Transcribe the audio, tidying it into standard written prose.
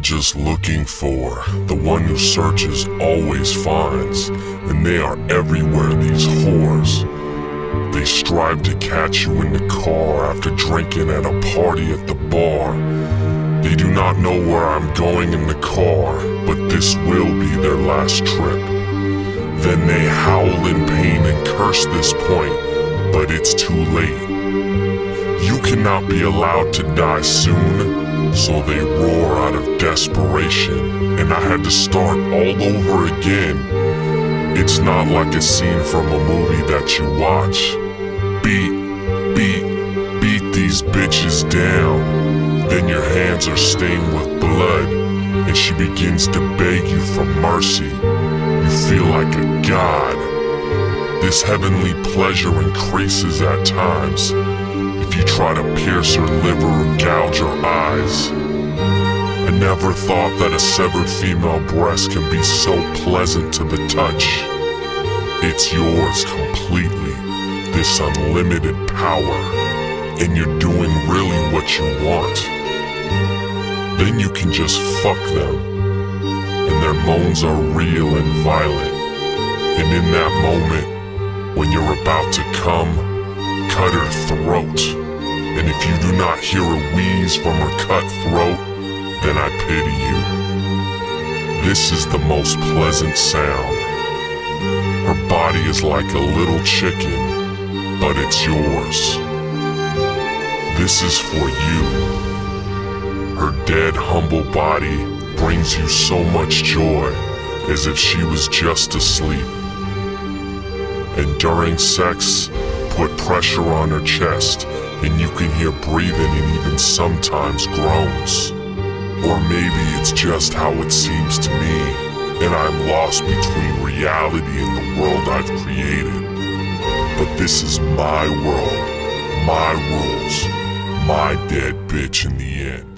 just looking for. The one who searches always finds, and they are everywhere, these whores. They strive to catch you in the car after drinking at a party at the bar. They do not know where I'm going in the car, but this will be their last trip. Then they howl in pain and curse this point, but it's too late. You cannot be allowed to die soon, so they roar out of desperation, and I had to start all over again. It's not like a scene from a movie that you watch. Beat these bitches down. Then your hands are stained with blood, and she begins to beg you for mercy. You feel like a god. This heavenly pleasure increases at times if you try to pierce her liver or gouge her eyes. I never thought that a severed female breast can be so pleasant to the touch. It's yours completely, this unlimited power, and you're doing really what you want. Then you can just fuck them, and their moans are real and violent. And in that moment, when you're about to come, cut her throat. And if you do not hear a wheeze from her cut throat, then I pity you. This is the most pleasant sound. Her body is like a little chicken, but it's yours. This is for you. Her dead, humble body brings you so much joy, as if she was just asleep. And during sex, put pressure on her chest, and you can hear breathing and even sometimes groans. Or maybe it's just how it seems to me, and I'm lost between reality and the world I've created. But this is my world, my rules, my dead bitch in the end.